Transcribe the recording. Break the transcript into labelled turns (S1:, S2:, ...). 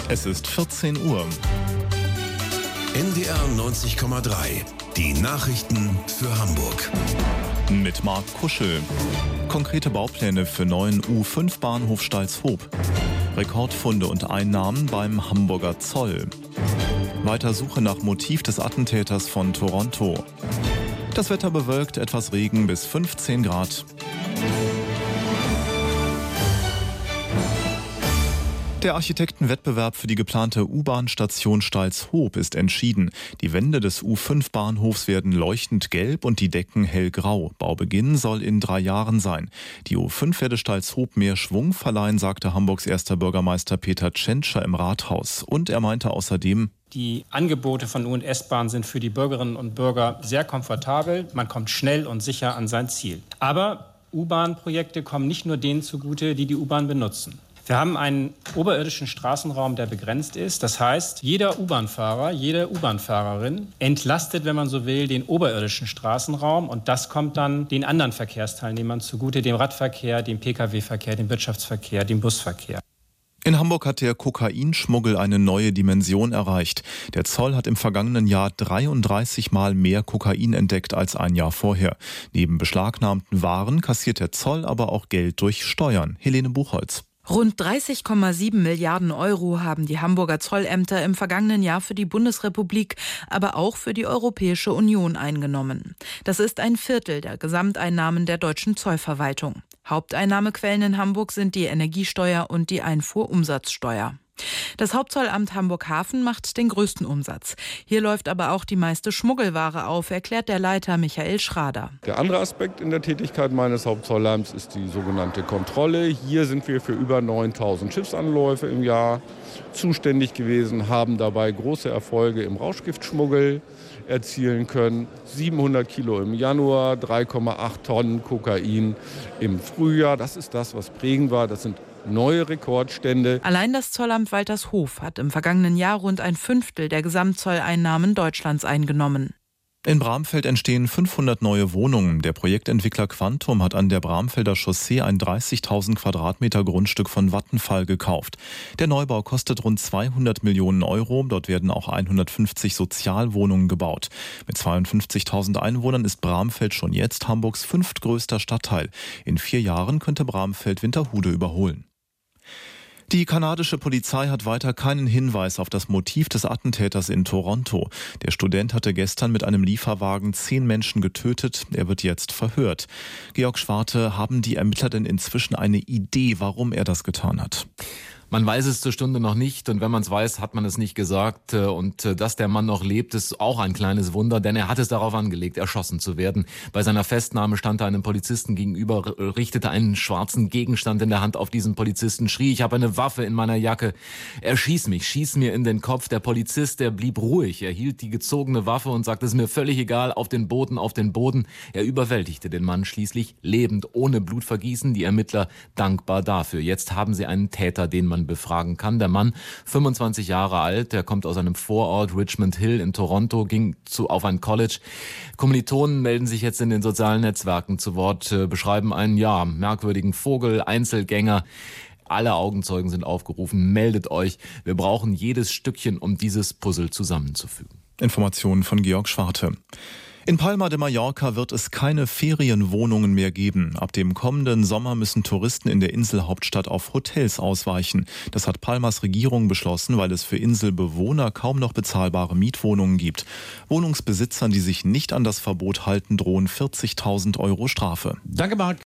S1: Es ist 14 Uhr.
S2: NDR 90,3. Die Nachrichten für Hamburg.
S1: Mit Marc Kuschel. Konkrete Baupläne für neuen U5-Bahnhof Stalzhoop. Rekordfunde und Einnahmen beim Hamburger Zoll. Weiter Suche nach Motiv des Attentäters von Toronto. Das Wetter bewölkt, etwas Regen bis 15 Grad. Der Architektenwettbewerb für die geplante U-Bahn-Station Stalzhoop ist entschieden. Die Wände des U5-Bahnhofs werden leuchtend gelb und die Decken hellgrau. Baubeginn soll in 3 Jahren sein. Die U5 werde Stalzhoop mehr Schwung verleihen, sagte Hamburgs erster Bürgermeister Peter Tschentscher im Rathaus. Und er meinte außerdem:
S3: Die Angebote von U- und S-Bahn sind für die Bürgerinnen und Bürger sehr komfortabel. Man kommt schnell und sicher an sein Ziel. Aber U-Bahn-Projekte kommen nicht nur denen zugute, die die U-Bahn benutzen. Wir haben einen oberirdischen Straßenraum, der begrenzt ist. Das heißt, jeder U-Bahn-Fahrer, jede U-Bahn-Fahrerin entlastet, wenn man so will, den oberirdischen Straßenraum. Und das kommt dann den anderen Verkehrsteilnehmern zugute, dem Radverkehr, dem Pkw-Verkehr, dem Wirtschaftsverkehr, dem Busverkehr.
S1: In Hamburg hat der Kokainschmuggel eine neue Dimension erreicht. Der Zoll hat im vergangenen Jahr 33 Mal mehr Kokain entdeckt als ein Jahr vorher. Neben beschlagnahmten Waren kassiert der Zoll aber auch Geld durch Steuern. Helene Buchholz.
S4: Rund 30,7 Milliarden Euro haben die Hamburger Zollämter im vergangenen Jahr für die Bundesrepublik, aber auch für die Europäische Union eingenommen. Das ist ein Viertel der Gesamteinnahmen der deutschen Zollverwaltung. Haupteinnahmequellen in Hamburg sind die Energiesteuer und die Einfuhrumsatzsteuer. Das Hauptzollamt Hamburg-Hafen macht den größten Umsatz. Hier läuft aber auch die meiste Schmuggelware auf, erklärt der Leiter Michael Schrader.
S5: Der andere Aspekt in der Tätigkeit meines Hauptzollamts ist die sogenannte Kontrolle. Hier sind wir für über 9.000 Schiffsanläufe im Jahr zuständig gewesen, haben dabei große Erfolge im Rauschgiftschmuggel erzielen können. 700 Kilo im Januar, 3,8 Tonnen Kokain im Frühjahr. Das ist das, was prägend war. Das sind neue Rekordstände.
S4: Allein das Zollamt Waltershof hat im vergangenen Jahr rund ein Fünftel der Gesamtzolleinnahmen Deutschlands eingenommen.
S1: In Bramfeld entstehen 500 neue Wohnungen. Der Projektentwickler Quantum hat an der Bramfelder Chaussee ein 30.000 Quadratmeter Grundstück von Vattenfall gekauft. Der Neubau kostet rund 200 Millionen Euro. Dort werden auch 150 Sozialwohnungen gebaut. Mit 52.000 Einwohnern ist Bramfeld schon jetzt Hamburgs 5. größter Stadtteil. In 4 Jahren könnte Bramfeld Winterhude überholen. Die kanadische Polizei hat weiter keinen Hinweis auf das Motiv des Attentäters in Toronto. Der Student hatte gestern mit einem Lieferwagen 10 Menschen getötet. Er wird jetzt verhört. Georg Schwarte, haben die Ermittler denn inzwischen eine Idee, warum er das getan hat?
S6: Man weiß es zur Stunde noch nicht und wenn man es weiß, hat man es nicht gesagt. Und dass der Mann noch lebt, ist auch ein kleines Wunder, denn er hat es darauf angelegt, erschossen zu werden. Bei seiner Festnahme stand er einem Polizisten gegenüber, richtete einen schwarzen Gegenstand in der Hand auf diesen Polizisten, schrie: Ich habe eine Waffe in meiner Jacke. Erschieß mich, schieß mir in den Kopf. Der Polizist, der blieb ruhig. Er hielt die gezogene Waffe und sagte: Es ist mir völlig egal, auf den Boden, auf den Boden. Er überwältigte den Mann schließlich lebend, ohne Blutvergießen. Die Ermittler dankbar dafür. Jetzt haben sie einen Täter, den man befragen kann. Der Mann, 25 Jahre alt, der kommt aus einem Vorort, Richmond Hill in Toronto, ging auf ein College. Kommilitonen melden sich jetzt in den sozialen Netzwerken zu Wort, beschreiben einen, merkwürdigen Vogel, Einzelgänger. Alle Augenzeugen sind aufgerufen, meldet euch. Wir brauchen jedes Stückchen, um dieses Puzzle zusammenzufügen.
S1: Informationen von Georg Schwarte. In Palma de Mallorca wird es keine Ferienwohnungen mehr geben. Ab dem kommenden Sommer müssen Touristen in der Inselhauptstadt auf Hotels ausweichen. Das hat Palmas Regierung beschlossen, weil es für Inselbewohner kaum noch bezahlbare Mietwohnungen gibt. Wohnungsbesitzern, die sich nicht an das Verbot halten, drohen 40.000 Euro Strafe.
S7: Danke, Marc.